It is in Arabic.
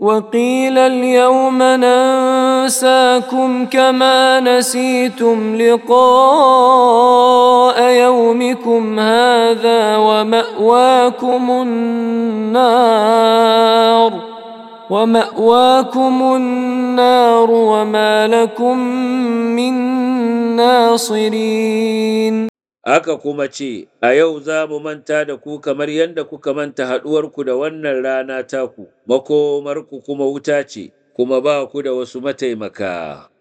وقيل اليوم ننساكم كما نسيتم لقاء يومكم هذا ومأواكم النار وما لكم من ناصرين. Aka kuma ce, A yau za mu manta da ku kamar yadda kuka manta haɗuwarku da wannan rana taku, makomarku kuma wuta ce, kuma ba ku da wasu mataimaka.